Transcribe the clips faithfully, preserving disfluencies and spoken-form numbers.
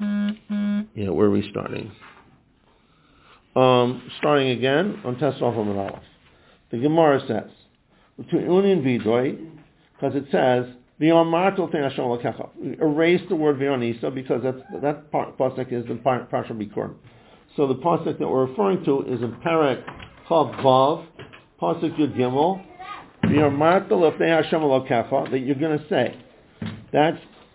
Yeah, where are we starting? Um, starting again on Tesla from Aleph. The Gemara says, between Uni and Vidoy, because it says, erase the word Vionisa because that's, that pasuk is the Parsha Bikurim. So the pasuk that we're referring to is in Perek Chav Vav, pasuk Yud Gimel, that you're going to say. That's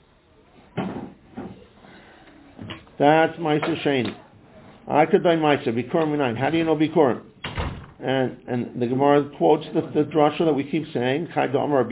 that's Ma'aser Sheni. Akadai Ma'aser Bikurim Minayin. How do you know Bikurim? And and the Gemara quotes the, the drasha that we keep saying. Okay,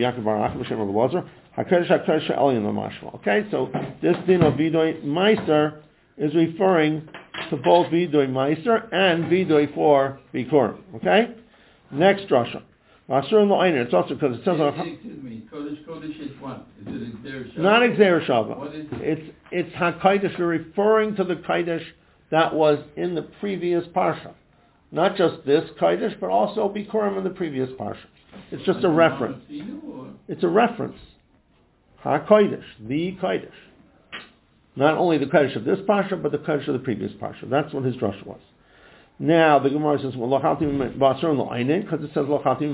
so this din of Vidoy Meiser is referring to both Vidoy Meiser and Vidoy for Bikurim. Okay? Next drasha. It's also because it says on. Excuse me, Kodesh Kodesh is what? Is it Xer Shava? Not Xer Shava. What is it? It's it's HaKadosh. You're referring to the Kodesh that was in the previous parsha. Not just this Kodesh, but also Bikurim in the previous parsha. It's just a reference. It's a reference. HaKadosh, the Kodesh. Not only the Kodesh of this parsha, but the Kodesh of the previous parsha. That's what his drasha was. Now the Gemara says, "Well, because it says lochatim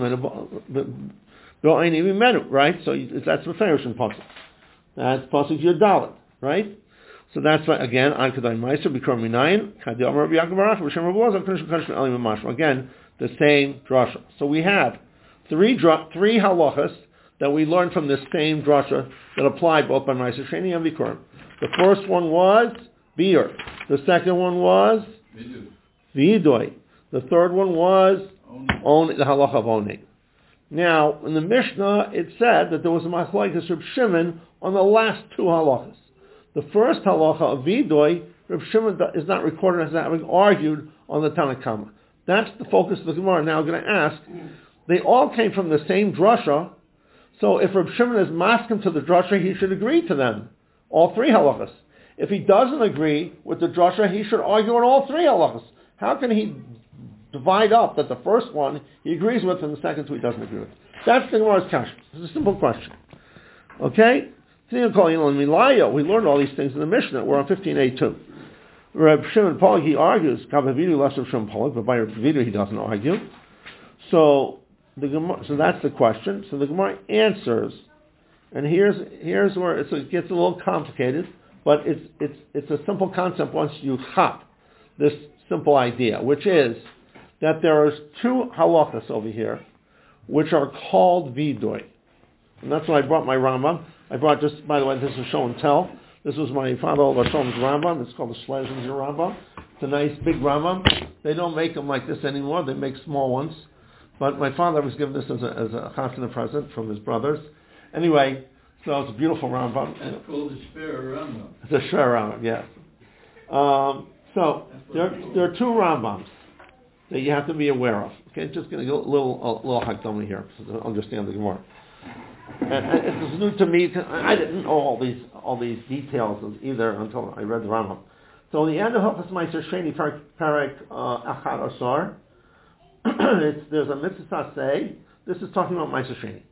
menu, right? So that's the Farish in pasuk. That's pasuk Yudalad, right? So that's why again, An Kadai Meiser Bikurim Minayin Kadi Amar Rabbi Yaakov Barash B'Shem Rabbi Elazar Kodesh Kodesh Elim Mashma. Again, the same drasha. So we have three dra- three halachas that we learned from this same drasha that apply both by Meiser Sheni and Bikurim. The first one was Beer. The second one was V'idoi. The third one was own the halacha of owning. Now, in the Mishnah, it said that there was a machlokes Reb Shimon on the last two halachas. The first halacha of V'idoi, Reb Shimon is not recorded as having argued on the Tanna Kama. That's the focus of the Gemara. Now I'm going to ask, they all came from the same drasha, so if Reb Shimon is masking to the drasha, he should agree to them, all three halachas. If he doesn't agree with the drasha, he should argue on all three halachas. How can he divide up that the first one he agrees with and the second two he doesn't agree with? That's the Gemara's question. It's a simple question. Okay? We learned all these things in the Mishnah. We're on fifteen A two. Reb Shimon Polig, he argues, Kavavidu less Reb Shimon Polig, but by Reb Vidu he doesn't argue. So the Gemara, so that's the question. So the Gemara answers, and here's here's where it's, it gets a little complicated, but it's it's it's a simple concept once you chop this simple idea, which is that there are two halachas over here, which are called Vidoy. And that's why I brought my Rambam. I brought just, by the way, this is show and tell. This was my father Lashon's Rambam. It's called the Shlezim's Rambam. It's a nice big Rambam. They don't make them like this anymore. They make small ones. But my father was given this as a, as a chasana present from his brothers. Anyway, so it's a beautiful Rambam. It's called a Shver Rambam. It's a Shver Rambam, yes. Um, so there, there are two Rambams that you have to be aware of. Okay, just going to go a little a little hakdama here to understand the Gemara. And, and it was new to me. I didn't know all these all these details either until I read the Rambam. So in the end of Hilchos Ma'aser Sheni, Perek Achad Asar, there's a mitzvah say. This is talking about Ma'aser Sheni.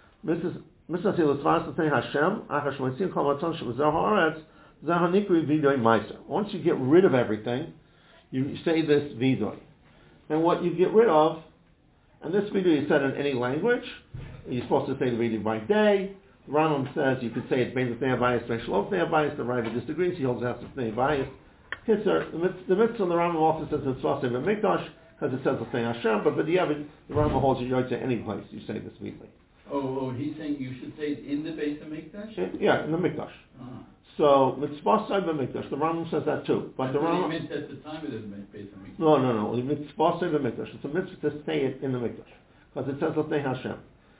Mitzvah say l'tzvas l'tnei Hashem achar shmoitzim kol matzon shebazar haaretz zeh hanikri vidoy Ma'aser. Once you get rid of everything, you say this vidoy. And what you get rid of, and this vidoy is said in any language. You're supposed to say the reading by day. The Rambam says you could say it's based on Tnei Abayis, special of Tnei Abayis. The Rava disagrees. He holds it has to Tnei Abayis. The mitzvah in the Rambam also says it's supposed to be Mikdash because it says the Tnei Hashem. But the Yavin, the Rambam holds you don't say any place you say this immediately. Oh, oh, he's saying you should say it in the base of Mikdash? Yeah, in the Mikdash. Uh-huh. So mitzvah say Mikdash. The Rambam says that too. But I the Rambam meant at the time of the base of Mikdash. No, no, no. Mitzvah say Mikdash. It's a mitzvah to say it in the Mikdash because it says the Tnei Hashem.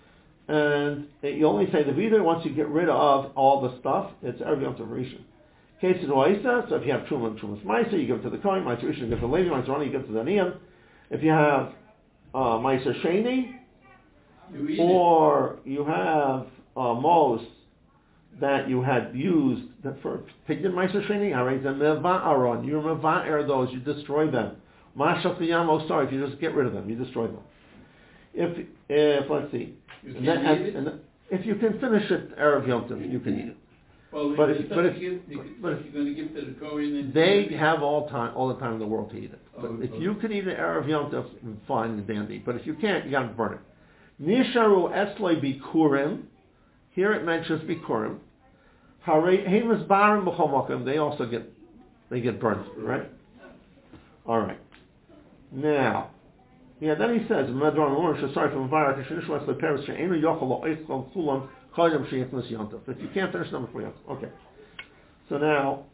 And you only say the Vidoy once you get rid of all the stuff. It's Erev Yom Tov Rishon. Case in Oisa, so if you have Truma and Trumas Ma'aser, you give it to the Kohen. Ma'aser Rishon, you give it to the Levi. Ma'aser Roni, you give it to the Aniyim. If you have uh, Ma'aser Sheni, you or it. you have uh, Mos that you had used that for Pidyon Ma'aser Sheni, Aron, you Meva'er those, you destroy them. Ma'ashaf Yamo, sorry, if you just get rid of them, you destroy them. If, if let's see, You and then, and, and if you can finish it Erev Yom Tov, you can eat it. Well, But if, if- but but if, if- you give, but if if- you're going to give to the Kohen and They have all time, all the time in the world to eat it. But Oh, if okay. you could eat it Erev Yom Tov, fine and dandy. But if you can't, you got to burn it. Nisharu esloi bikurim. Here it mentions bikurim. Hare hemas barim b'chol makom. They also get, they get burnt, right? All right. Now, yeah. Then he says, "Medron Lorna shasar from Varak Shenish Wesley Paris She'enu Yochel Lo Eichel Kulam Koyam Sheichnas Yom Tov." If you can't finish number four, Yom Tov. Okay. So now.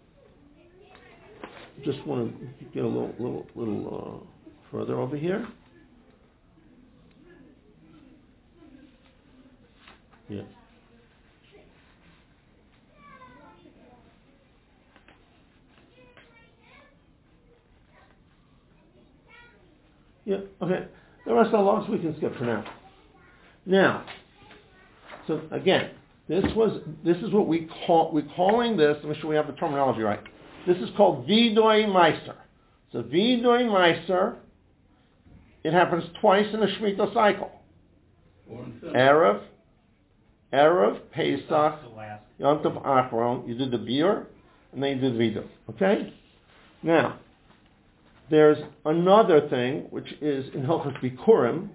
Just want to get a little, little, little uh, further over here. Yeah. Yeah. Okay. The rest of the logs we can skip for now. Now, so again, this was this is what we call we're calling this. Let me make sure we have the terminology right. This is called Vidoi Meiser. So Vidoi Meiser, it happens twice in the Shemitah cycle. Erev, Erev, Pesach, Yom Tov Achron, you do the Biur, and then you do the Vidoi. Okay? Now, there's another thing, which is in Hilchos Bikurim,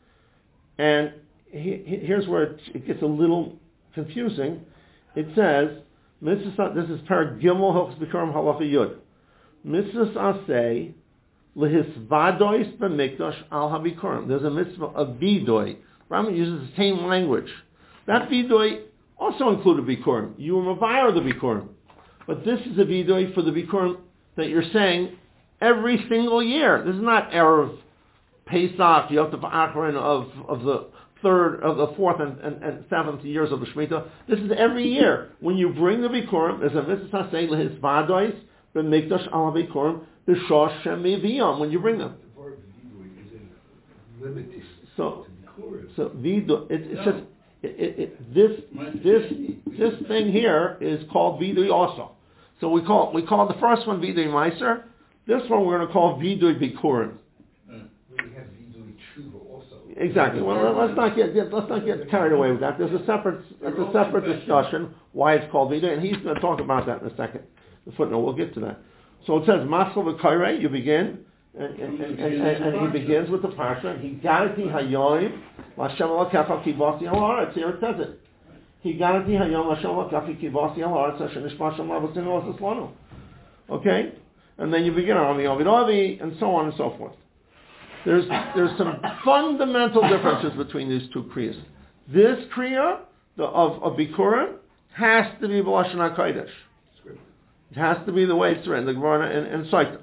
and he, he, here's where it, it gets a little confusing. It says, this is Parag Gimel Hilchos Bikurim Halacha Yud. Mitzvahs aseh lehisvadois b'mikdash al habikurim. There's a mitzvah of vidoi. Rambam uses the same language. That vidoi also included bikurim. You were mavayar the bikurim, but this is a vidoi for the bikurim that you're saying every single year. This is not erev Pesach Yom Tov Achron of of the third of the fourth and, and, and seventh years of the Shemitah. This is every year when you bring the bikurim. There's a mitzvah aseh lehisvadois b'mikdash al habikurim b'shosh shemiviyam when you bring them. The part of vidui is limited So, to bikurim. so vidu, it, it's just it, it, it, this this this thing here is called vidui also. So we call we call the first one vidui meiser. This one we're going to call vidui bikurim. We have vidui tshuva also. Exactly. Well, let's not get let's not get carried away with that. There's a separate that's a separate discussion why it's called vidui, and he's going to talk about that in a second. The footnote. We'll get to that. So it says Masal v'Kairei. You begin. And, and, and, and, and, and he begins with the parsha. He garati hayoim, Hashem alakafa kibasi al haaretz. Here it says it. He garati hayom, Hashem alakafa kibasi al haaretz. Hashem nishma Hashem lavasin olas eslanu. Okay, and then you begin on the Ovid Avi and so on and so forth. There's there's some fundamental differences between these two kriyas. This kriya the, of of Bikurim has to be b'lashon hakodesh. It has to be the way it's written, the Gemara in, in Saita.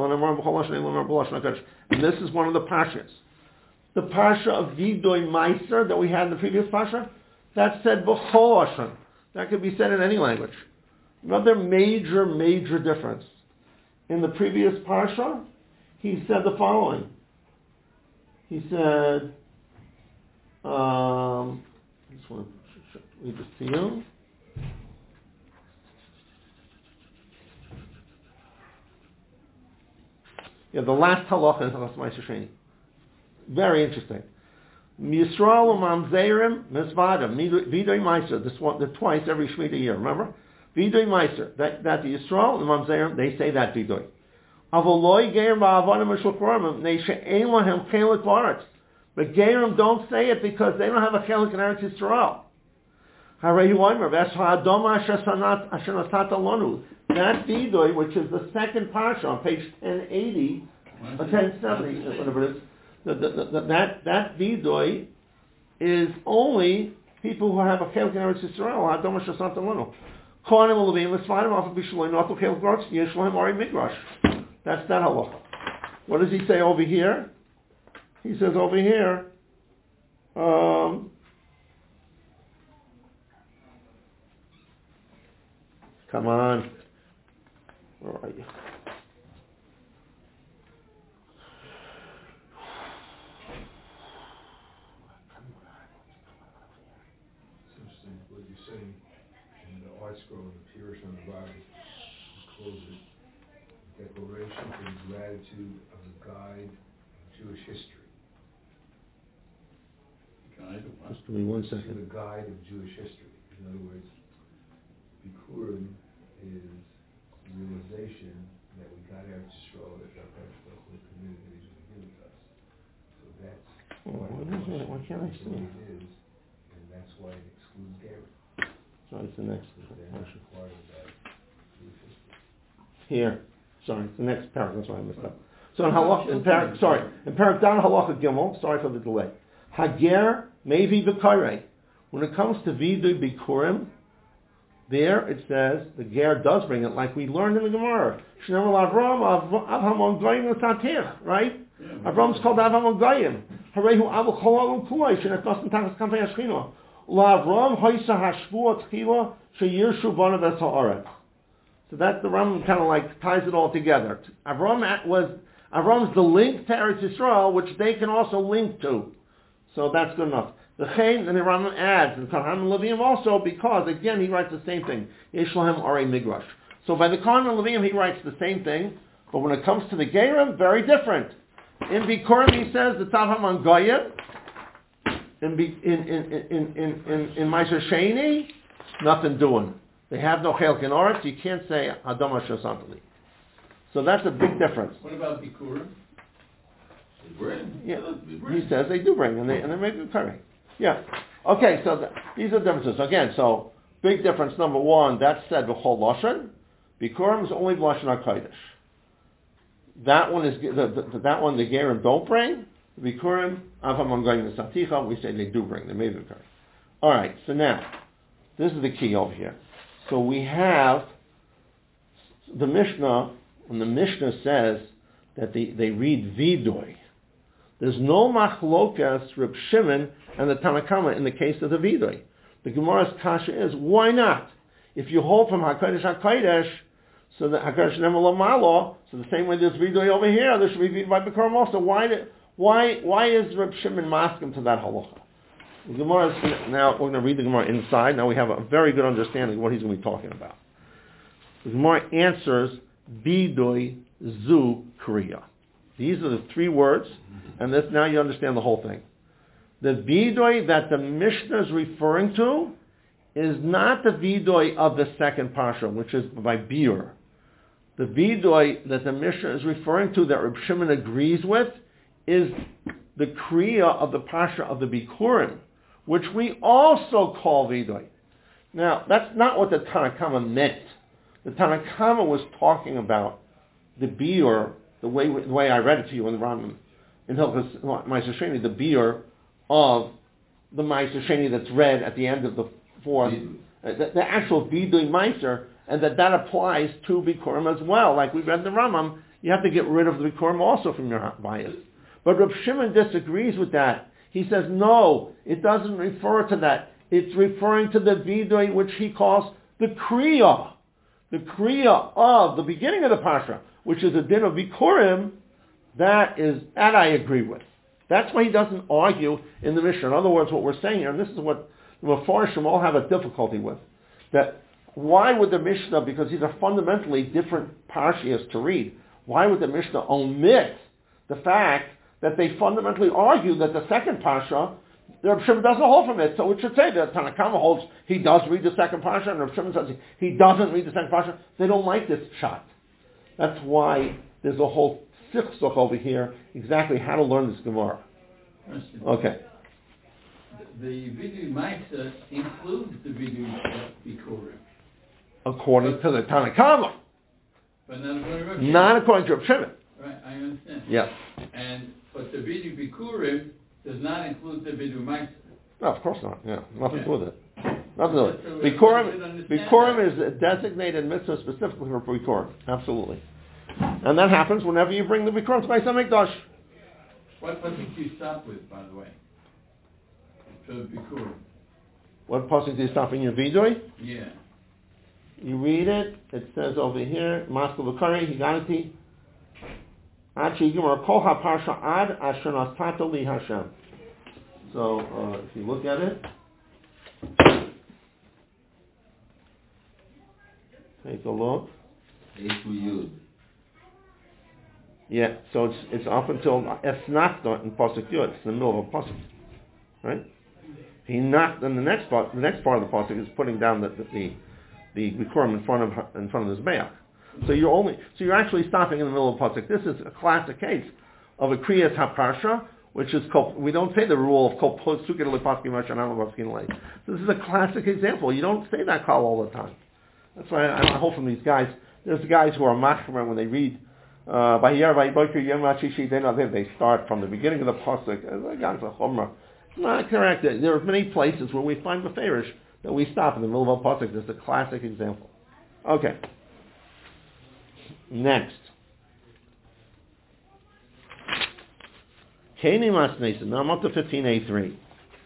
And this is one of the pashas. The pasha of Vidoi Meiser that we had in the previous pasha, that said b'chol lashon. That could be said in any language. Another major, major difference. In the previous pasha, he said the following. He said, um, I just want to read this to you. Yeah, the last halacha in Halachas Meiser Sheni. Very interesting. Yisrael u'mamzerim mizvada vidoi Meiser. This one, the twice every Shemitah year. Remember, vidoi Meiser. That that the Yisrael u'mamzerim they say that vidoi. Avoloi gerim ba'avonim mishulchorim nei she'ein lahem chelik ba'aretz. But gerim don't say it because they don't have a chelik in Eretz Yisrael. Harei Yomer v'eshadom asher nasata lonu. That vidoi, which is the second parsha on page ten eighty, or ten seventy, whatever it is, the, the, the, the, that that vidoi is only people who have a chelik in Eretz Yisrael. Hadom asher nasata lonu. Kohanim u'levim l'svadim afav b'shaloi notu chelik b'aretz yesh lahem ari midrash. That's that halacha. What does he say over here? He says over here. Um, Come on. Where are you? It's interesting what you say in the art scroll and the Pirish on the bottom. Close it. Declaration for the gratitude of the guide of Jewish history. Guide of what? Just give me one To second. the guide of Jewish history. In other words, Bikurim is realization that we got our Yisrael that our Baruch Hu committed that He's going to give it to us. So that's Oh, why what the is it? Why can't I Moshe see it? is, and that's why it excludes Gera. So it's the next Because they're not portion. part of that Jewish history. Here. Sorry, it's the next paragraph. That's why I messed up. So in halach, in parak, sorry, in parak down halacha gimel. Sorry for the delay. Hager maybe b'karei. When it comes to vidui bikurim, there it says the ger does bring it, like we learned in the Gemara. Shneimar Avram Avram Goyim l'Satich, right? Avram's called Avram Goyim. Harehu Avu Cholol Kulay Shenetnos N'Tachas Kampei Hashchina. LaAvram Hoysa Hashvua Tchila Sheyirshu Banav Es Haaretz. So that's the Rambam kind of like ties it all together. Avram was Avram's the link to Eretz Yisrael, which they can also link to. So that's good enough. The Chaim, and the Rambam adds, and Kohanim and Leviim also, because again he writes the same thing. Yesh Lahem Arei Migrash. So by the Kohanim and Leviim he writes the same thing, but when it comes to the Gerim, very different. In Bikurim he says the Tav Haman Goyim. In in in in in in in Ma'aser Sheni, nothing doing. They have no Chelek in Oretz. You can't say Hadam Asher Santali. So that's a big difference. What about Bikurim? They bring. Yeah, They bring. he says they do bring, and they and they make it correct. Yeah. Okay, so the, these are differences. Again, so big difference. Number one, that's said b'chol lashon. Bikurim is only lashon hakodesh. That one is the, the, that one the Gerim don't bring. The Bikurim avam going to Saticha. We say they do bring. They may be correct. All right. So now, this is the key over here. So we have the Mishnah, and the Mishnah says that they, they read Vidui. There's no machlokas Reb Shimon and the Tanakama in the case of the Vidui. The Gemara's kasha is, why not? If you hold from HaKadosh HaKadosh, so that HaKadosh Nemelo Malo, so the same way there's Vidui over here, there should be Vidui by Bikurim also. Why, did, why, why is Reb Shimon masking to that halacha? The Gemara is, now we're going to read the Gemara inside. Now we have a very good understanding of what he's going to be talking about. The Gemara answers Bidui Zu Kriya. These are the three words, and this now you understand the whole thing. The Bidui that the Mishnah is referring to is not the Bidui of the second Parsha, which is by Bir. The Bidui that the Mishnah is referring to that Reb Shimon agrees with is the Kriya of the Parsha of the Bikurim, which we also call Vidui. Now, that's not what the Tanakama meant. The Tanakama was talking about the Bir, the way the way I read it to you in the Rambam, in Hilchos Ma'aser Sheni, the Bir of the Ma'aser Sheni that's read at the end of the fourth, uh, the, the actual Vidui Ma'aser, and that that applies to Bikurim as well. Like we read in the Rambam, you have to get rid of the Bikurim also from your bias. But Reb Shimon disagrees with that. He says, no, it doesn't refer to that. It's referring to the Vidui, which he calls the Kriya. The Kriya of the beginning of the Pasha, which is a din of Bikurim, that is, that I agree with. That's why he doesn't argue in the Mishnah. In other words, what we're saying here, and this is what the Mefarshim all have a difficulty with, that why would the Mishnah, because these are fundamentally different Parshias to read, why would the Mishnah omit the fact that they fundamentally argue that the second Parsha, the Reb Shimon doesn't hold from it, so it should say that Tanakama holds he does read the second Parsha, and Reb Shimon says he doesn't read the second Parsha. They don't like this shot. That's why there's a whole sichsuk over here, exactly how to learn this Gemara. Okay. The, the Vidui Ma'aser includes the Vidui Bikurim. According to the Tanakama. But not according to Reb Shimon. Not according to Reb Shimon. Right, I understand. Yes. And but the Vidui Bikurim does not include the Vidui Ma'aser. No, of course not. Yeah, nothing to do with it. Nothing to do with So it. we- Bikurim, we should Bikurim understand is a designated mitzvah specifically for Bikurim. Absolutely. And that happens whenever you bring the Bikurim to Beis HaMikdash. What what did you start with, by the way? For the Bikurim. What pasuk do you stop in your Vidui? Yeah. You read it. It says over here, Maskal V'Kari Higanati. Ad Sheyigimar Kol HaParsha Ad Asher Nastato Li Hashem. So uh, if you look at it, take a look. Yeah, so it's it's up until Esnachta in pasuk Yud. It's in the middle of a pasuk, right? He knocked, and the next part, the next part of the pasuk is putting down the the, the Bikurim in front of in front of the Mizbeach. So you're only so you're actually stopping in the middle of pasuk. This is a classic case of a kriyas haparsha, which is called, we don't say the rule of kol posukei lepaskin mashanam lepaskin lei. This is a classic example. You don't say that call all the time. That's why I, I hope from these guys. There's guys who are machmer when they read uh, by Yer by Boker Yom Hashishi. They know they start from the beginning of the pasuk. Guys are chumrah. Not correct. There are many places where we find beferish that we stop in the middle of a pasuk. This is a classic example. Okay. Next. Keni Masnesa. Now I'm up to fifteen A three.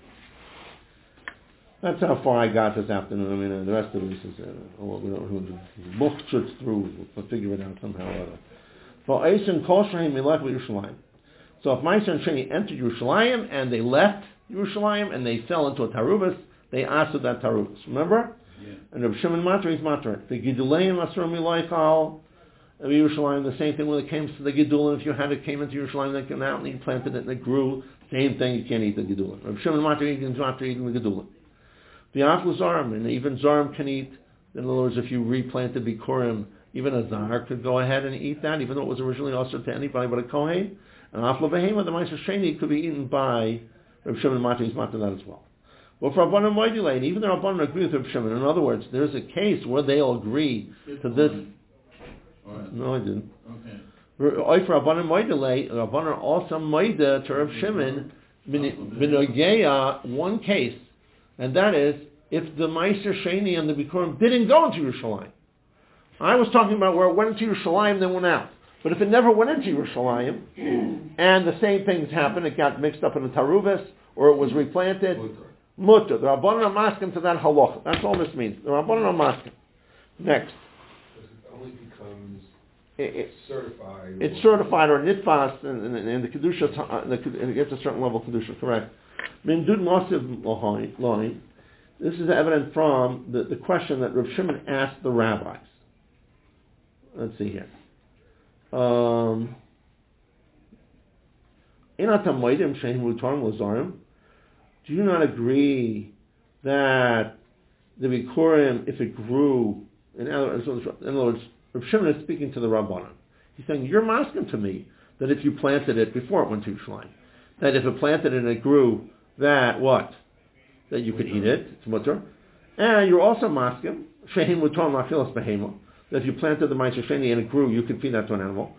That's how far I got this afternoon. I mean, uh, the rest of this is, uh, well, we don't know the book trips through. We'll figure it out somehow or other. For Eisen Koshrahim Milach Yerushalayim. So if Meiser and Sheni entered Yerushalayim and they left Yerushalayim and they fell into a tarubas, they asked that tarubas. Remember? Yeah. And Reb Shimon Matar is Matar. The Giduleim Asur Milaikal of Yerushalayim, the same thing when it came to the Gidulin. If you had it came into Yerushalayim, they came out and you planted it and it grew. Same thing, you can't eat the Gidulin. Reb Shimon Matar eating Matar eating the Gidulin. The Aflu Zarim, and even Zarim can eat. In other words, if you replanted Bikurim, even a Zar could go ahead and eat that, even though it was originally also to anybody but a Kohen. And Aflu Behema, the Meiser Sheni, could be eaten by Reb Shimon Matar is Matar that as well. Well, for Rabbanan Moedilei, even the Rabbanan agree with Reb Shimon. In other words, there's a case where they all agree to this. Right. No, I didn't. Okay. For Rabbanan Moedilei, Rabbanan also Moeda to Reb Shimon, B'Nogeya, one case, and that is if the Meiser Sheni and the Bikurim didn't go into Yerushalayim. I was talking about where it went into Yerushalayim and then went out. But if it never went into Yerushalayim, and the same things happened, it got mixed up in the Taruvas, or it was replanted, Mutter. The Rabbanan are masking to that halacha. That's all this means. The Rabbanan are masking. Next. Because it only becomes it, it, certified. It's certified or nitfas, and, and, and the kedusha, and it gets a certain level of kedusha. Correct. Min dud masiv line. This is evident from the, the question that Rav Shimon asked the rabbis. Let's see here. Um, do you not agree that the Bikurim, if it grew, in other, in other words, Rav Shimon is speaking to the Rabbanan. He's saying, you're masking to me that if you planted it before it went to Yerushalayim, that if it planted and it grew, that what? That you could eat it, it's mutter. And you're also masking, Shehim Mutar Machilas Behema, that if you planted the Meiser Sheni and it grew, you could feed that to an animal.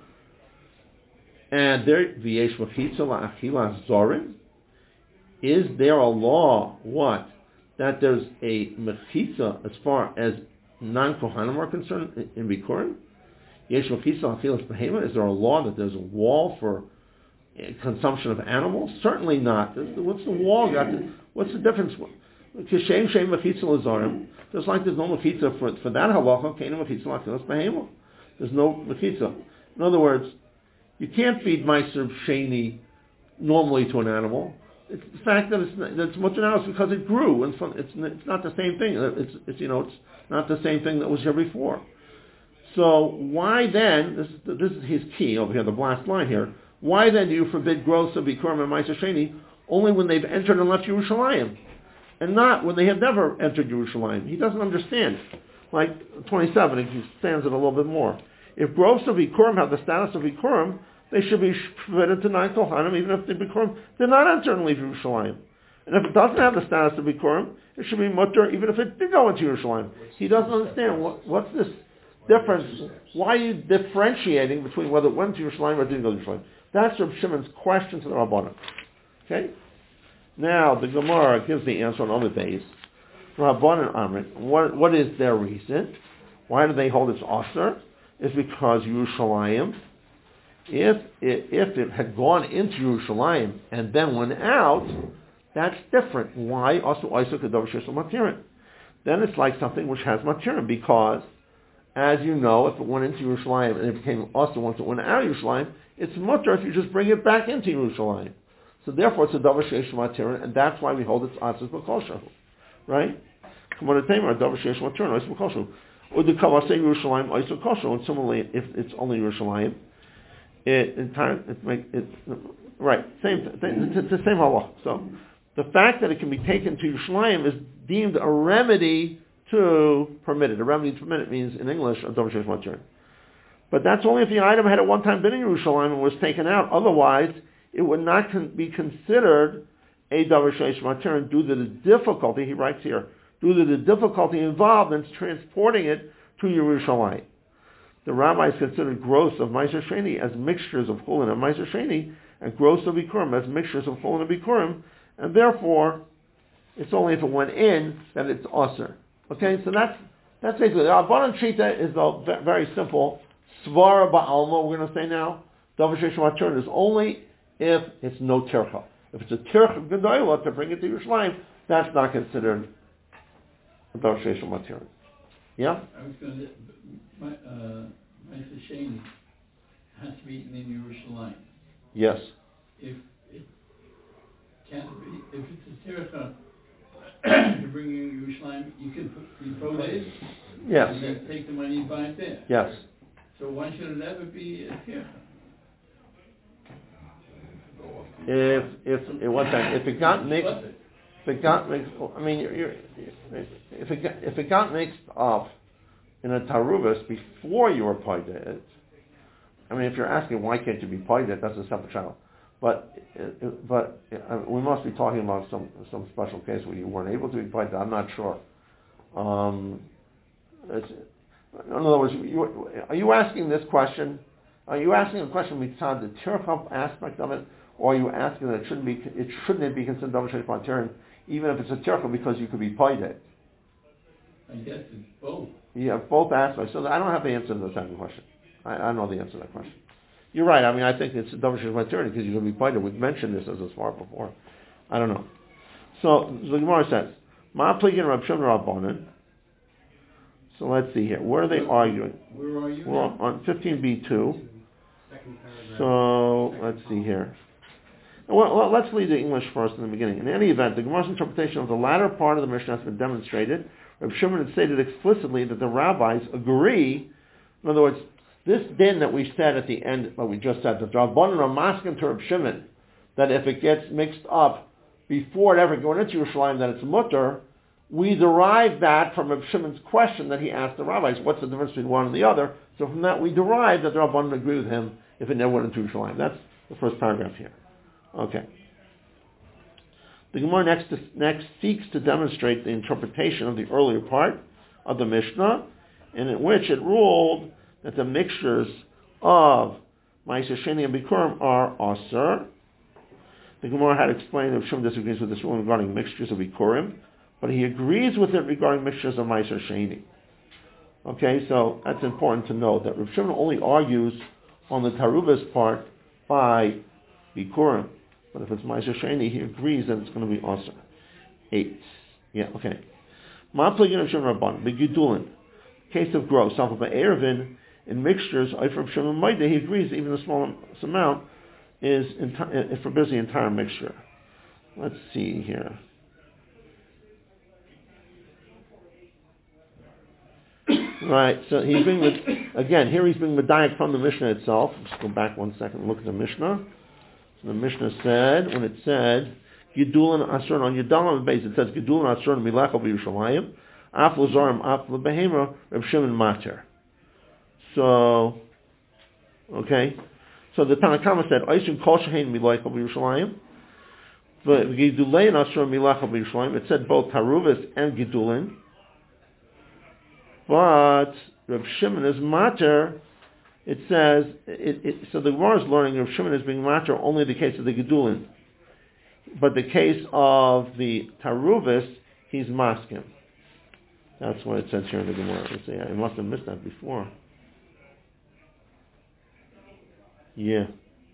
And there, V'yesh Mechitza La'achilas Zorin, is there a law, what? That there's a Mechitza as far as non-Kohanim are concerned in Bikurim? Yesh Mechitza La'achilas Behema, is there a law that there's a wall for consumption of animals? Certainly not. What's the wall got to, what's the difference? Kishem Shem Mechitza Lazarim, just like there's no Mechitza for, for that halacha, Kaina Mechitza La'achilas Behema. There's no Mechitza. In other words, you can't feed Meiser Sheni normally to an animal. It's the fact that it's, that it's mutter now is because it grew, and it's, it's not the same thing. It's, it's, you know, it's not the same thing that was here before. So why then, this is, this is his key over here, the last line here, why then do you forbid growth of Bikurim and Meiser Sheni only when they've entered and left Yerushalayim, and not when they have never entered Yerushalayim? He doesn't understand. Like twenty-seven, he stands it a little bit more. If growths of Bikurim have the status of Bikurim, they should be forbidden to nine Kohanim, even if the Bikurim did not enter and leave Yerushalayim. And if it doesn't have the status of Bikurim, it should be mutter, even if it did go into Yerushalayim. He doesn't understand what, what's this difference. Why are you differentiating between whether it went to Yerushalayim or didn't go to Yerushalayim? That's Reb Shimon's question to the Rabbanan. Okay? Now, the Gemara gives the answer on other days. Rabbanan Amrit, what, what is their reason? Why do they hold it's Osir? It's because Yerushalayim, if it, if it had gone into Yerushalayim and then went out, that's different. Why? Also, then it's like something which has Matirim, because, as you know, if it went into Yerushalayim and it became also once it went out of Yerushalayim, it's mutter if you just bring it back into Yerushalayim. So therefore, it's a davar sheish matirin, and that's why we hold it's atzis b'kosher, right? K'mod tamer davar sheish matirin ois b'kosher. Or the kavah say Yerushalayim ois b'kosher, and similarly, if it's only Yerushalayim, it in time it make it right same thing. It's the same halach. So the fact that it can be taken to Yerushalayim is deemed a remedy to permit it. A remedy to permit it means, in English, a davar sheish matir. But that's only if the item had at one time been in Yerushalayim and was taken out. Otherwise, it would not con- be considered a davar sheish matir due to the difficulty, he writes here, due to the difficulty involved in transporting it to Yerushalayim. The rabbis considered gross of Meiser Sheni as mixtures of Chulin and Meiser Sheni, and gross of Bikurim as mixtures of Chulin and Bikurim, and therefore, it's only if it went in that it's Aser. Okay, so that's that's basically, the Rabbanan Shita is a very simple Svara Ba'alma, we're going to say now. Davar sheish matir is only if it's no tircha. If it's a tircha gedola to bring it to Yerushalayim, that's not considered a davar sheish matir. Yeah? I was going to, my, uh, Meiser Sheni has to be eaten in Yerushalayim. Yes. If it can't be, if it's a tircha to bring you in Yerushalayim, you can put, be prorated. Yes. And then take the money and buy it there. Yes. So why should it ever be a tircha? If if it was that if it got mixed, if it got mixed, I mean, you're, you're, if it got, if it got mixed up in a taruvas before you were paid it, I mean, if you're asking why can't you be paid it, that's a separate channel. But but I mean, we must be talking about some some special case where you weren't able to be paid it. I'm not sure. Um, it's, in other words, you, are you asking this question? Are you asking a question beside the tircha aspect of it, or are you asking that it shouldn't be it shouldn't be considered davar sheish matir, even if it's a tircha because you could be paid it? I guess it's both. Yeah, both aspects. So I don't have the answer to the second question. I, I don't know the answer to that question. You're right. I mean, I think it's a davar sheish matir because you can be paid it. We've mentioned this as a smart before. I don't know. So the Gemara says, "Ma pligin Rab Shimon Rabbanan." So let's see here. Where are they arguing? Where are you? We're on fifteen b two. So let's see here. Well, well, let's read the English first in the beginning. In any event, the Gemara's interpretation of the latter part of the Mishnah has been demonstrated. Reb Shimon had stated explicitly that the rabbis agree. In other words, this din that we said at the end, what we just said, that Rabbanan are masking to Reb Shimon, that if it gets mixed up before it ever going into Yerushalayim, that it's mutter. We derive that from Reb Shimon's question that he asked the rabbis, what's the difference between one and the other? So from that we derive that the Rabbanan agree with him if it never went into Yerushalayim. That's the first paragraph here. Okay. The Gemara next, next seeks to demonstrate the interpretation of the earlier part of the Mishnah, in which it ruled that the mixtures of Meiser Sheni and Bikurim are Aser. The Gemara had explained that Reb Shimon disagrees with this ruling regarding mixtures of Bikurim, but he agrees with it regarding mixtures of Meiser Sheni. Okay, so that's important to know that Reb Shimon only argues on the Tarubas part by Bikurim, but if it's Meiser Sheni, he agrees that it's going to be Aser. Eight. Yeah, okay. Ma pligin Reb Shimon Rabban, Begidulin. Case of growth, Alpha by Erevin, in mixtures, Reb Shimon Maida, he agrees that even the smallest amount is enti- it forbids the entire mixture. Let's see here. Right, so he's being, again, here he's being medayek from the Mishnah itself. Let's go back one second and look at the Mishnah. So the Mishnah said, when it said, Gidulin Asur on Yadalam base, it says, Gidulin Asur Milach of Yerushalayim, Af Lazarim, Af Lebehema, Reb Shimon Mater. So, okay. So the Tanakama said, Oisim Kol Shehein Milach of Yerushalayim, but Gidulein Asur Milach of Yerushalayim, it said both Taruvis and Gidulin. But Reb Shimon is mater. It says it, it, so. The Gemara is learning Reb Shimon is being mater only in the case of the Gedulin, but the case of the Taruvis, he's maskim. That's what it says here in the Gemara. Let's see, I must have missed that before. Yeah.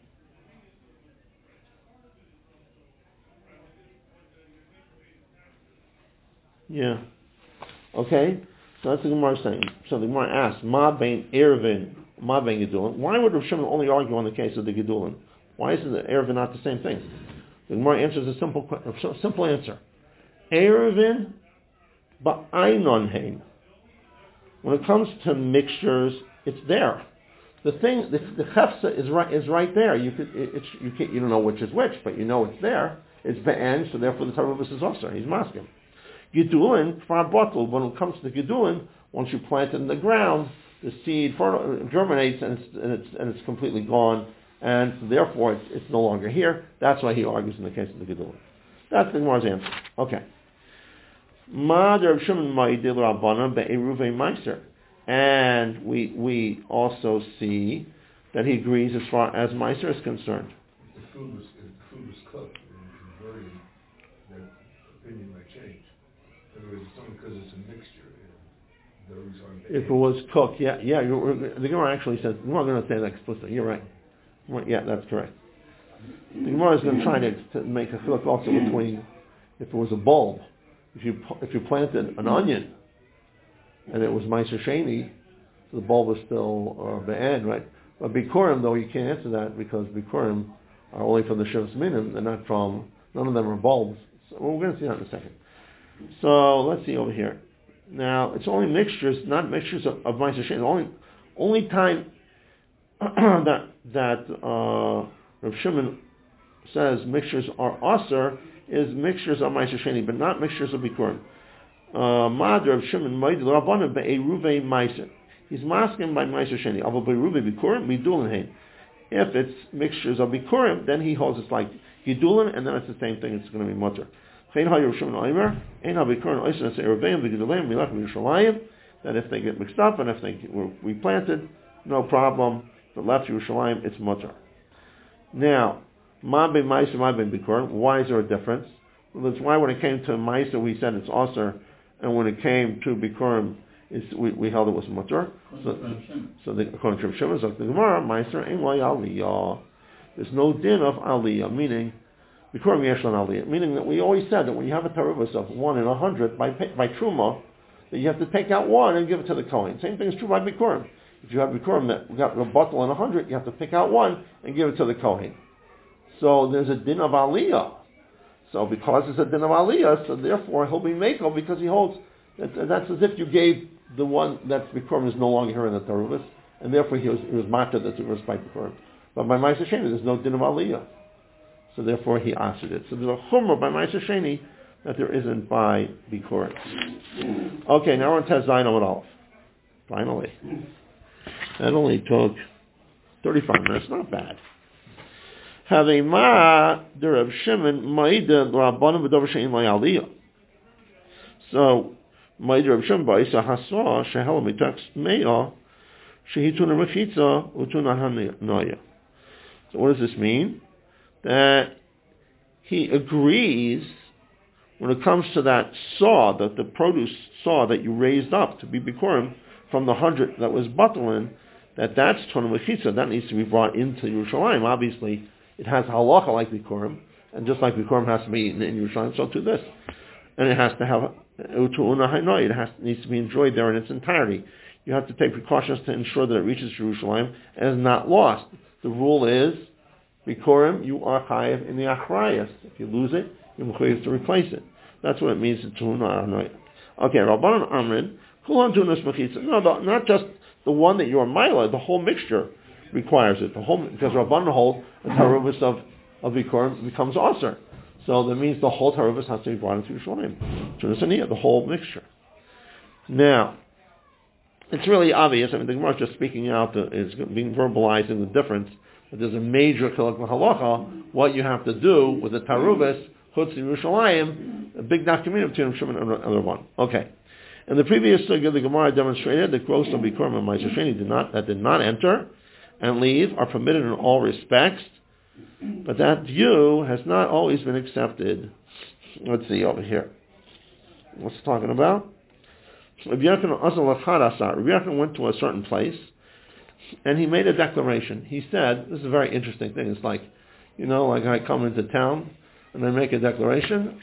Yeah. Okay. So that's the Gemara saying. So the Gemara asks, Ma bein Erevin, Ma bein Gedulin. Why would Rav Shimon only argue on the case of the Gedulin? Why isn't the Erevin not the same thing? The Gemara answers a simple, a simple answer. Erevin ba'aynon hein. When it comes to mixtures, it's there. The thing, the, the chefsa is right is right there. You could, it, it's, you can't, you don't know which is which, but you know it's there. It's be'en, so therefore the Tarubis is also. He's masking. Gidulin, far bottle. When it comes to Gidulin, once you plant it in the ground, the seed germinates and it's, and it's, and it's completely gone, and so therefore it's, it's no longer here. That's why he argues in the case of the Gidulin. That's the Gemara's answer. Okay. And we we also see that he agrees as far as Meiser is concerned. If the food was, if the food was cooked and converted, that opinion might change. In other words, it's only because it's a mixture. And those are if it was cooked, yeah, yeah. You're, the Gemara actually says, we're not going to say that explicitly. You're right. Yeah, that's correct. The Gemara is going to try to, to make a chiluk also between if it was a bulb. If you if you planted an onion and it was Meiser Sheni, the bulb is still uh, be'en, right? But Bikurim, though, you can't answer that because Bikurim are only from the Shivas Minim. They're not from, none of them are bulbs. So well, we're going to see that in a second. So let's see over here. Now, it's only mixtures, not mixtures of, of Meiser Sheni. The only, only time that, that uh, Rav Shimon says mixtures are aser is mixtures of Meiser Sheni, but not mixtures of Bikurim. Madr of Shimon Moed Rabbanim be'eruve Meiser. He's masking by Meiser Sheni. Avo be'eruve Bikurim midulin hein. If it's mixtures of Bikurim, then he holds it's like Gidulin, and then it's the same thing. It's going to be mutter. That if they get mixed up and if they were replanted, no problem. But left Yerushalayim, it's mutter. Now, ma be Meiser, ma be Bikurim. Why is there a difference? Well, that's why when it came to Meiser, we said it's aser, and when it came to Bikurim, it's, we, we held it was mutter. So, so the, according to Rav Shimon, like the Gemara, Meiser ain't like aliyah. There's no din of aliyah, meaning Bikurim yesh lan aliyah, meaning that we always said that when you have a taruvus of one in a hundred by by truma, that you have to take out one and give it to the kohen. Same thing is true by Bikurim. If you have Bikurim that we got a bottle in a hundred, you have to pick out one and give it to the kohen. So there's a din of aliyah. So because it's a din of aliyah, so therefore he'll be meko because he holds that that's as if you gave the one that's Bikurim is no longer here in the taruvus, and therefore he was he was matter that's reversed by Bikurim. But by Meiser Sheni, there's no din of aliyah. So therefore he answered it. So there's a chumrah by Meiser Sheni that there isn't by Bikurim. Okay, now we're on Tez Zayin Amud Aleph. Finally. That only took thirty-five minutes, not bad. Having ma the Rav Shimon ma'ida l'rabbanim v'dover she'in la'aliyah. So ma'ida Rav Shimon ba'isa hasra shehela mitax me'ah shehituna mechitza utuna hanaya. So what does this mean? That he agrees when it comes to that saw, that the produce saw that you raised up to be Bikurim from the hundred that was Batalin, that that's Tuna Mechitza, that needs to be brought into Yerushalayim. Obviously, it has halacha like Bikurim, and just like Bikurim has to be eaten in Yerushalayim, so to this. And it has to have Utu'una Hainoy, it has, needs to be enjoyed there in its entirety. You have to take precautions to ensure that it reaches Yerushalayim and is not lost. The rule is, Bikurim, you are chayiv in the achrayas. If you lose it, you're chayiv to replace it. That's what it means to Tu'una Hainoy. Okay, Rabbanan Amrin, Kulan Tu'unas Mechitza. No, not just the one that you're Mila, the whole mixture requires it. The whole, because Rabbanan hold a taruvus of, of Bikurim becomes aser. So that means the whole taruvus has to be brought into Yerushalayim. Tu'unas Aniyah, the whole mixture. Now, it's really obvious. I mean, the Gemara is just speaking out, the, is being verbalizing the difference. But there's a major chiluk halacha, what you have to do with the taruvus, chutz Yerushalayim, a big document between Rav Shimon and another one. Okay. In the previous sugya, the Gemara demonstrated that gross of Bikurim and Meiser Sheni did not, that did not enter and leave are permitted in all respects, but that view has not always been accepted. Let's see over here. What's it talking about? Rabbi Yochanan went to a certain place, and he made a declaration. He said, this is a very interesting thing. It's like, you know, like I come into town, and I make a declaration.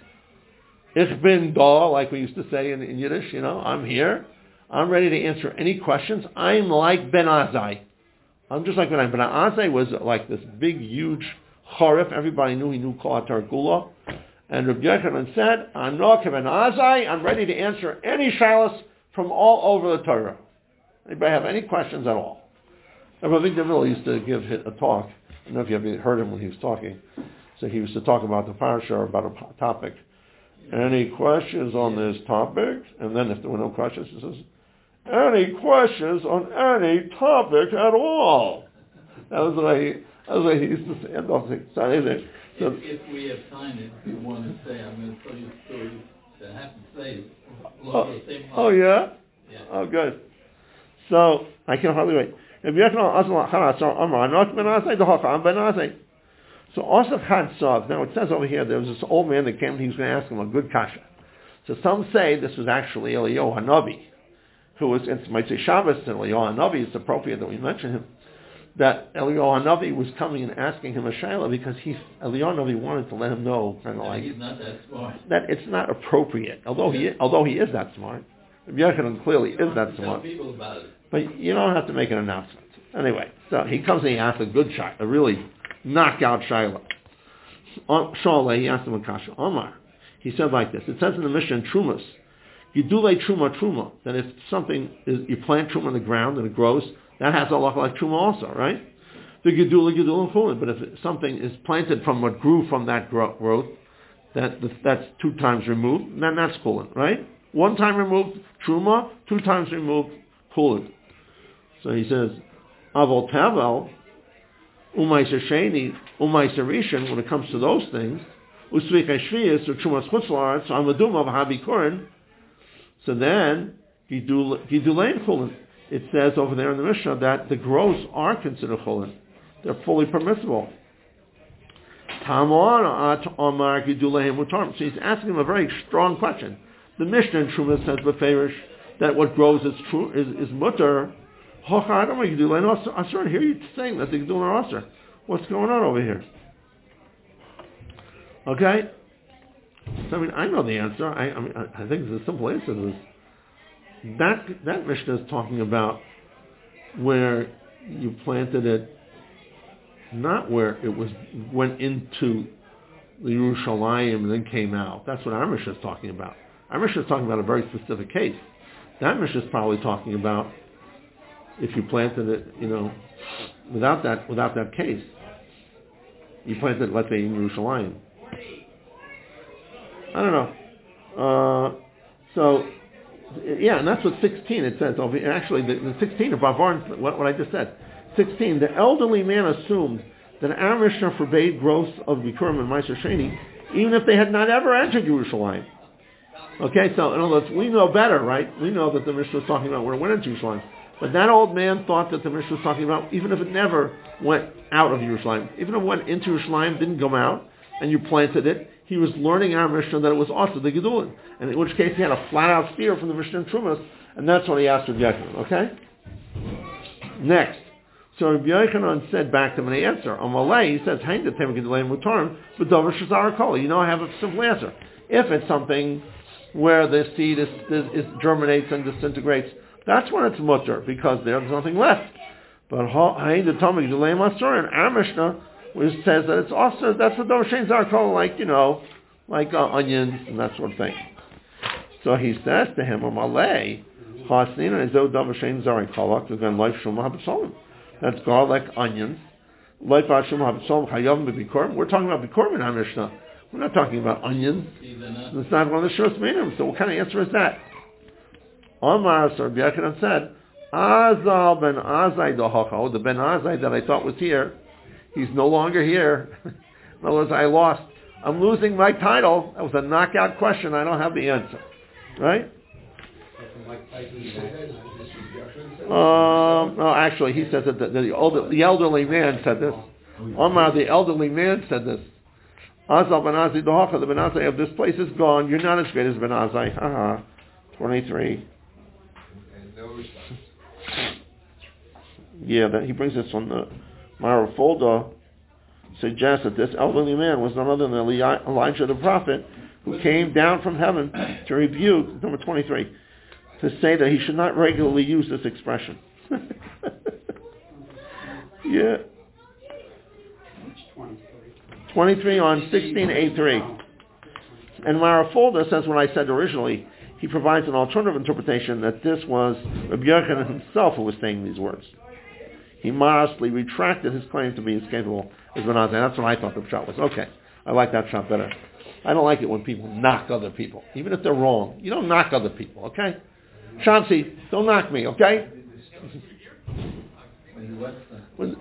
Ich bin da, like we used to say in, in Yiddish, you know, I'm here. I'm ready to answer any questions. I'm like Ben Azai. I'm just like Ben Azai. Ben Azai was like this big, huge chorif. Everybody knew he knew Kol HaTorah Gula. And Rabbi Yochanan said, I'm not Ben Azai. I'm ready to answer any shalos from all over the Torah. Anybody have any questions at all? And Rabbi Davil used to give a talk. I don't know if you ever heard him when he was talking. So he used to talk about the parasha, about a topic. Any questions on this topic? And then if there were no questions, he says, any questions on any topic at all? That was the way he, that was the way he used to say it. So, if, if we have time, if you want to say, I'm going to tell you a story that happened today. Oh, oh yeah? Yeah. Oh, good. So, I can hardly wait. So also Chatzov, now it says over here, there was this old man that came and he was going to ask him a good kasha. So some say this was actually Eliyahu Hanavi, who was, it might say Shabbos and Eliyahu Hanavi, it's appropriate that we mention him, that Eliyahu Hanavi was coming and asking him a shayla because he, Eliyahu Hanavi wanted to let him know, kind of like, he's not that smart. That it's not appropriate, although he, although he is that smart. Yochanan clearly is that smart. People about it. But you don't have to make an announcement. Anyway, so he comes and he asks a good shot, a really knockout shayla. Shalei, he asked him a kasha. Omar, he said like this. It says in the Mishnah in Trumas, Gidulei Truma Truma, that if something is, you plant Truma in the ground and it grows, that has a lot like Truma also, right? The Gidulei Gidulei Chulin. But if something is planted from what grew from that growth, that that's two times removed, then that's Chulin, right? One time removed Truma, two times removed Chulin. So he says, Avol Tavel, Umayser Sheni, Umayser Rishon, when it comes to those things, Usvika Shviyas, or Chumas Chutzlar, so Amadum of Habi Korin, so then, Gidulein Chulin, it says over there in the Mishnah that the growths are considered Chulin. They're fully permissible. Tamar at Omar Gidulein Mutar. So he's asking him a very strong question. The Mishnah in Trumas says beferish that what grows is true is, is mutter. I don't want you to do Asr. Here you're saying that the Gidul are Asr. What's going on over here? Okay? So I mean, I know the answer. I, I mean, I, I think the simple answer to this. That, that Mishnah is talking about where you planted it, not where it was went into the Yerushalayim and then came out. That's what our Mishnah is talking about. Our Mishnah is talking about a very specific case. That Mishnah is probably talking about if you planted it, you know, without that without that case. You planted it, let's say, in Yerushalayim. I don't know. Uh, so, yeah, and that's what sixteen it says. Actually, the, the sixteen of Bavarn, what, what I just said. sixteen, the elderly man assumed that our Mishnah forbade growth of Bikurim and Meiser Sheni, even if they had not ever entered Yerushalayim. Okay, so in other words, we know better, right? We know that the Mishnah was talking about where it went into Yerushalayim. But that old man thought that the Mishnah was talking about even if it never went out of Yerushalayim. Even if it went into Yerushalayim, didn't come out, and you planted it, he was learning our Mishnah that it was also the Gedulin. And in which case he had a flat-out steer from the Mishnah in Trumas, and that's what he asked Rabbi Yochanan, okay? Next. So Rabbi Yochanan said back to him an answer. On Malay, he says, Hain the Tem Gedulin Mutarm, but Dover Shazar Kol. You know, I have a simple answer. If it's something where the seed is, is, is germinates and disintegrates, that's when it's mutter, because there's nothing left. But Hain the Tem Gedulin Masor, and our Mishnah, which says that it's also, that's what those shanes are called, like, you know, like uh, onions and that sort of thing. So he says to him, Malay, that's garlic, onions. We're talking about Bikurim in our Mishnah. We're not talking about onions. It's not one of the Shos Minim. So what kind of answer is that? Omar, so Rabbi Yochanan said, Azal ben Azai dohacho, the ben Azai that I thought was here, he's no longer here. In other words, I lost. I'm losing my title. That was a knockout question. I don't have the answer. Right? Um, no, actually, he says that the, the, older, the elderly man said this. Omar, the elderly man said this. Azal ben Azai dohacha, the ben Azai of this place is gone. You're not as great as ben Azai. Haha. twenty-three. Yeah, that he brings this on the Mara Folda, suggests that this elderly man was none other than Elijah the prophet, who came down from heaven to rebuke, number twenty-three, to say that he should not regularly use this expression. Yeah. twenty-three on sixteen A three. And Mara Folda says what I said originally. He provides an alternative interpretation that this was Rabbi Yochanan himself who was saying these words. He modestly retracted his claim to be as capable as Ben Azai. That's what I thought the shot was. Okay, I like that shot better. I don't like it when people knock other people, even if they're wrong. You don't knock other people, okay? Chauncey, don't knock me, okay? When,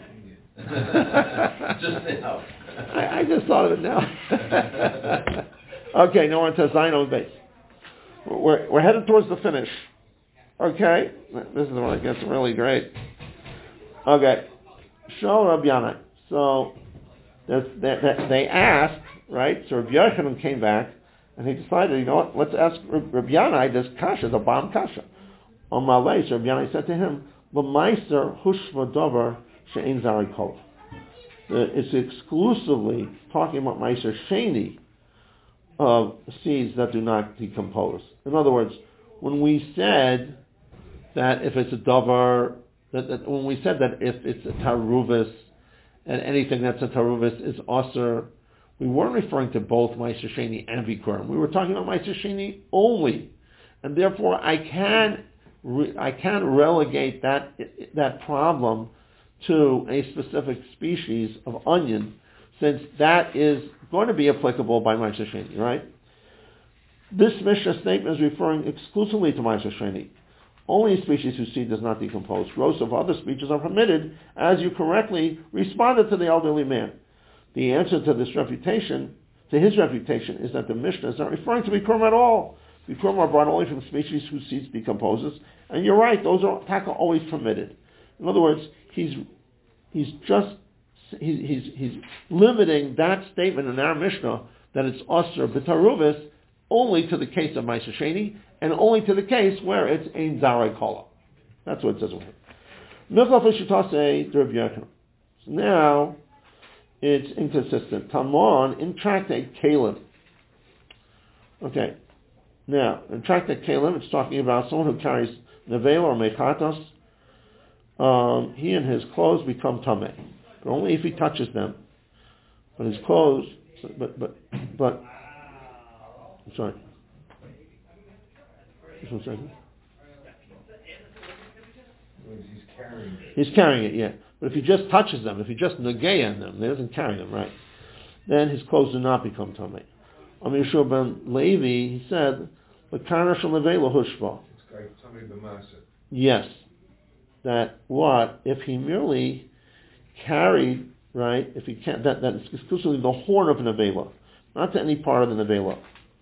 just now. I, I just thought of it now. Okay, now on to Zion on base. We're, we're headed towards the finish. Okay? This is where it gets really great. Okay. Show Rabbi Yanai. So, they, they asked, right? So Rabbi Yochanan came back, and he decided, you know what, let's ask Rabbi Yanai this kasha, the bomb kasha. On Malay, so Rabbi Yanai said to him, L'maiser hushva dover she'ein zari kol. It's exclusively talking about Meiser Sheni of seeds that do not decompose. In other words, when we said that if it's a davar, that, that when we said that if it's a taruvis, and anything that's a taruvis is aser, we weren't referring to both Meiser Sheni and Bikurim. We were talking about Meiser Sheni only, and therefore I can re, I can relegate that that problem to a specific species of onion, since that is going to be applicable by Meiser Sheni, right? This Mishnah statement is referring exclusively to Meiser Sheni. Only a species whose seed does not decompose. Growth of other species are permitted, as you correctly responded to the elderly man. The answer to this refutation, to his refutation, is that the Mishnah is not referring to Bikurim at all. Bikurim are brought only from species whose seeds decomposes, and you're right, those are taka always permitted. In other words, he's he's just he's he's, he's limiting that statement in our Mishnah that it's Osir B'Taruvis only to the case of Meiser Sheni and only to the case where it's Ein Zarei Kola. That's what it says over here. So now it's inconsistent. Tamon in Tractate Kalim. Okay. Now in Tractate Kalim, it's talking about someone who carries nevela or mechatos. Um, he and his clothes become tameh, but only if he touches them. But his clothes, but but but. I'm sorry. Just one second. He's carrying it. He's carrying it, yeah. But if he just touches them, if he just negay on them, he doesn't carry them, right? Then his clothes do not become tameh. Amir Yeshua ben Levi, he said, "L'kana shel nevela hushva." Yes. That what if he merely carried, right? If he can't, that that is exclusively the horn of a nevela, not to any part of the nevela.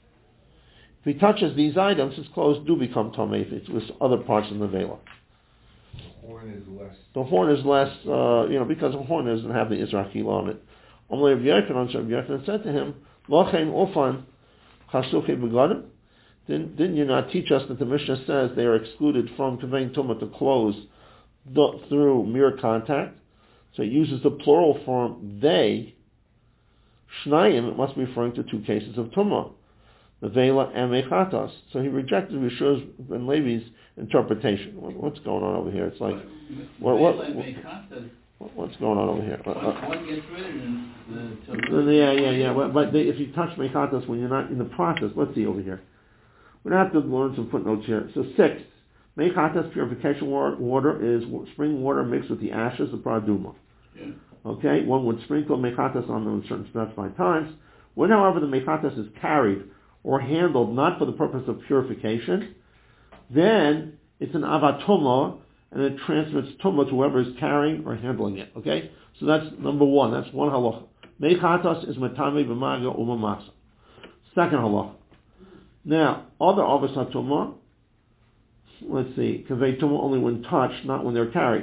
If he touches these items, his clothes do become tameh if it's with other parts of the nevela. The horn is less. The horn is less, uh, you know, because the horn doesn't have the Israel on it. Only Rabbi Yochanan, Rabbi Yochanan said to him, "Lochein ofan chasuchi begadim." Didn't, didn't you not teach us that the Mishnah says they are excluded from conveying tumah to clothes the, through mere contact? So it uses the plural form they. Shnayim, it must be referring to two cases of tumah, nevela and mechatos. So he rejected Yeshua ben Levi's interpretation. What, what's going on over here? It's like, what, what, what, what's going on over here? One gets rid of the, the yeah, yeah, yeah. But, but they, if you touch mechatos when you're not in the process, let's see over here. We're going to have to learn some footnotes here. So six, mechatos purification water is spring water mixed with the ashes of paraduma. Yeah. Okay, one would sprinkle mechatos on them in certain specified times. When, however, the mechatos is carried or handled not for the purpose of purification, then it's an avatuma, and it transmits tumah to whoever is carrying or handling it. Okay, so that's number one. That's one halacha. Mechatos is matame b'maga umamasa. Second halacha. Now, other avos hatumah, let's see, convey tumah only when touched, not when they're carried.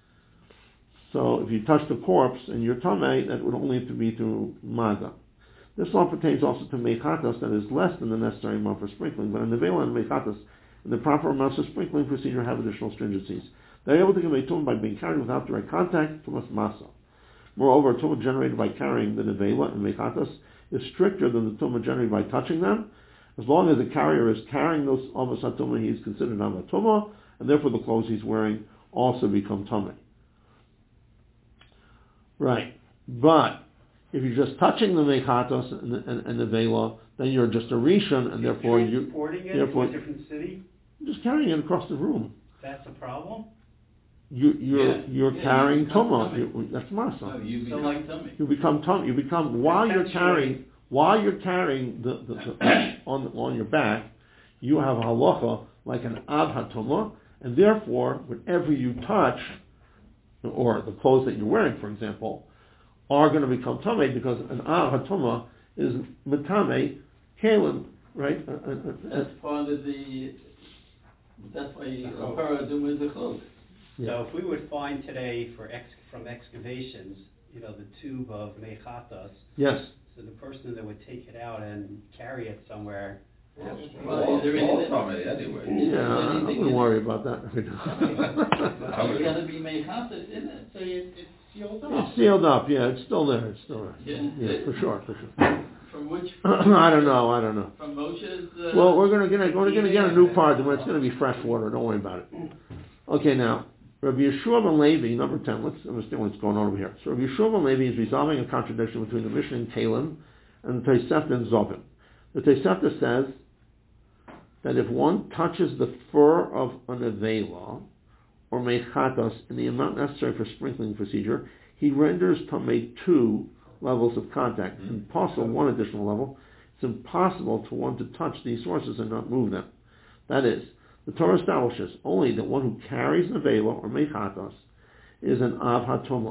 So if you touch the corpse and you're tameh, that would only have to be through maga. This law pertains also to mechatos that is less than the necessary amount for sprinkling, but in the nevela and mechatos, the proper amounts of sprinkling procedure have additional stringencies. They're able to convey tumah by being carried without direct contact, tumas masa. Moreover, tumah generated by carrying the nevela and mechatos is stricter than the tumah generated by touching them. As long as the carrier is carrying those avos hatumah, he is considered avatumah, and therefore the clothes he's wearing also become tameh. Right, but if you're just touching the mechatos and the, and, and the vela, then you're just a rishon, and therefore you transporting it therefore, to a different city. Just carrying it across the room. That's a problem. You you're Yeah. you're Yeah, carrying you become tumah. tummy. You, that's masa. No, you So become like- tummy. You become tummy. You become while you're Essentially- carrying while you're carrying the, the, the on on your back, you have a halacha like an av hatumah, and therefore, whenever you touch, or the clothes that you're wearing, for example, are going to become tamei because an av hatumah is metame kalim, right? Uh, uh, uh, That's part of the. That's why you do with the clothes. Yeah. So if we would find today for ex, from excavations, you know, the tube of mechatas, Yes. so the person that would take it out and carry it somewhere. Well, is there all anything- from it anyway. Is Yeah, there I anything wouldn't in worry it? about that. There's got to be mechatas in it. So it, it's sealed up. It's sealed up, yeah, it's still there, it's still there. Yeah. Yeah, for sure, for sure. From which? I don't know, I don't know. From Moshe's. Uh, Well, we're gonna get a, we're gonna get a new part, and it's gonna be fresh water, don't worry about it. Okay, now, Rabbi Yeshua ben Levi, number ten, let's understand what's going on over here. So Rabbi Yeshua ben Levi is resolving a contradiction between the Mishnah in Kalim and the Tosefta in Zovim. The Tosefta says that if one touches the fur of an avela or mechatos in the amount necessary for sprinkling procedure, he renders tamei two levels of contact. Mm-hmm. And possible one additional level, it's impossible for one to touch these sources and not move them. That is, the Torah establishes only that one who carries an avela or mechatos is an av hatumah.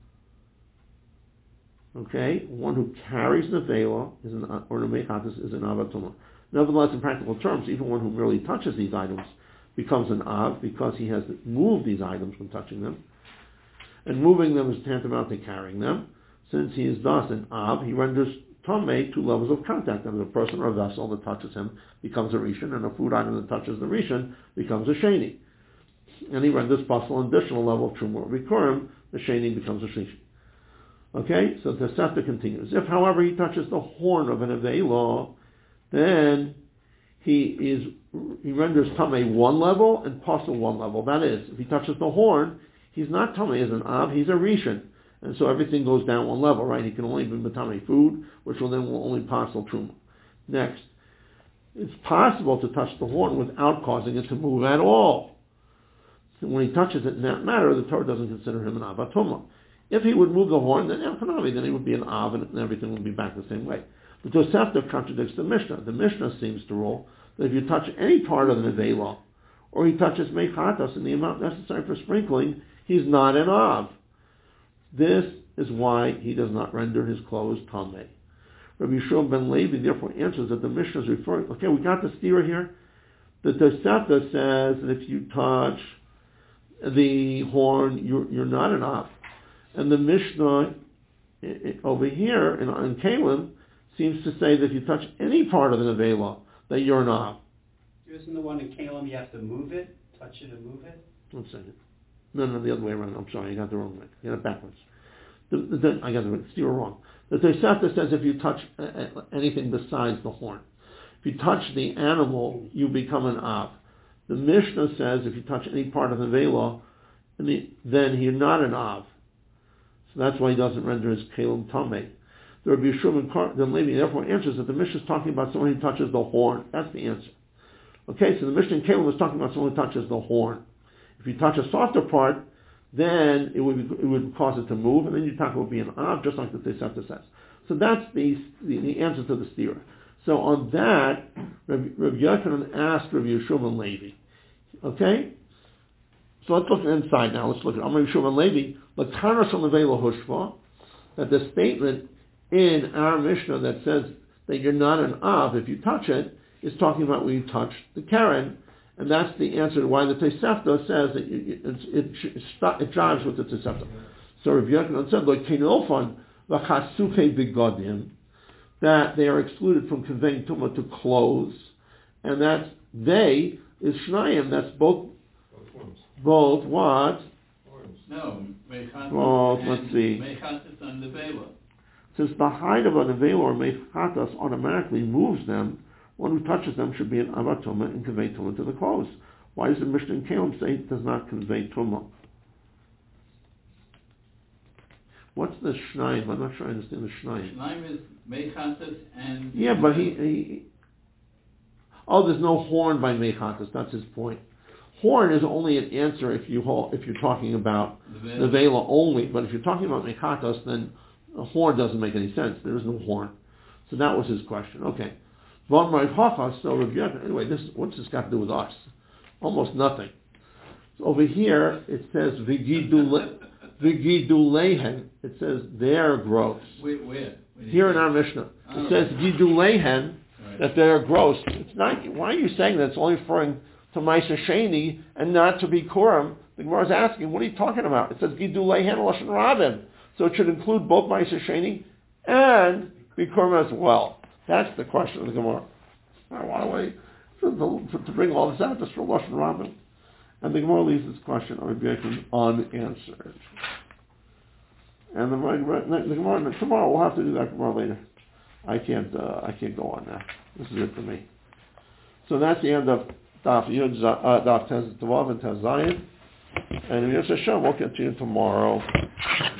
Okay, one who carries an avela is an or an mechatos is an av hatumah. Nevertheless, in practical terms, even one who merely touches these items becomes an av because he has moved these items when touching them. And moving them is tantamount to carrying them. Since he is thus an av, he renders tamei two levels of contact. And a person or a vessel that touches him becomes a rishon, and a food item that touches the rishon becomes a sheni. And he renders possible an additional level of trumah or bikurim, the sheni becomes a shlishi. Okay, so the Tosefta continues. If, however, he touches the horn of an avela, then he is he renders tamei one level and possible one level. That is, if he touches the horn, he's not tamei as an av, he's a rishon. And so everything goes down one level, right? He can only be matame food, which will then will only possible truma. Next, it's possible to touch the horn without causing it to move at all. So when he touches it in that manner, the Torah doesn't consider him an av hatumah. If he would move the horn, then then he would be an av, and everything would be back the same way. The Tosefta contradicts the Mishnah. The Mishnah seems to rule that if you touch any part of the nevela, or he touches mechatos in the amount necessary for sprinkling, he's not an av. This is why he does not render his clothes tamei. Rabbi Yeshua ben Levi therefore answers that the Mishnah is referring. Okay, we got the steer here. The Tosefta says that if you touch the horn, you're, you're not an av, and the Mishnah it, it, over here in, in Kalim seems to say that if you touch any part of the nevela, that you're an av. Isn't the one in Kalim you have to move it, touch it and move it? One second. No, no, the other way around. I'm sorry, I got the wrong way. I got it backwards. The, the, the, I got the steer wrong. The Tosefta says if you touch uh, anything besides the horn, if you touch the animal, you become an av. The Mishnah says if you touch any part of the vela, then you're not an av. So that's why he doesn't render his kalim tamei. The Rabbi Yeshua ben Levi therefore answers that the Mishnah is talking about someone who touches the horn. That's the answer. Okay, so the Mishnah in Kalim is talking about someone who touches the horn. If you touch a softer part, then it would be, it would cause it to move, and then your taka would be an av, just like the Tosefta says. So that's the, the the answer to the steer. So on that, Rabbi, Rabbi Yochanan asked Rabbi Yeshua ben Levi. Okay, so let's look inside now. Let's look at Rabbi Yeshua ben Levi. L'karas l'vela hushva, that the statement in our Mishnah that says that you're not an av if you touch it is talking about when you touch the keren. And that's the answer to why the Tosefta says that it, it, it, it jives with the Tosefta. So Rabbi Yochanan said, like Kenilfon v'chasuke begodim, that they are excluded from conveying tumah to clothes, and that's they is shnayim. That's both. Both what? No, mechatos. Both. Let's see. Mechatos on the vela. Since the height of a nevela or mechatos automatically moves them, one who touches them should be an av hatumah and convey tumah to the clothes. Why does the Mishnah in Kalim say it does not convey tumah? What's the shnayim? I'm not sure I understand the shnayim. Shnayim is mechatos and... Yeah, but he, he... Oh, there's no horn by mechatos. That's his point. Horn is only an answer if, you hold, if you're talking about the vela only. But if you're talking about mechatos, then a horn doesn't make any sense. There is no horn. So that was his question. Okay. Von Rav Hacha, so Rav Yochanan, anyway, this, what's this got to do with us? Almost nothing. So over here, it says, Vigidulehen. It says their growths. Where? Where? Here in our Mishnah. It says Gidulehen, that they're gross. It's not, why are you saying that? It's only referring to Maisa Sheni and not to Bikurim. The Gemara is asking, what are you talking about? It says Gidulehen Lashon Rabim. So it should include both Maisa Sheni and Bikurim as well. That's the question of the Gemara. Why do I, to, to bring all this out just for Lashon Rabim? And the Gemara leaves this question unanswered. And the, the Gemara, tomorrow we'll have to do that Gemara later. I can't, uh, I can't go on now. This is it for me. So that's the end of Daf Yud, uh, Daf Tez Tavav and Tez Zayin. And Yosef Hashem, we'll continue tomorrow.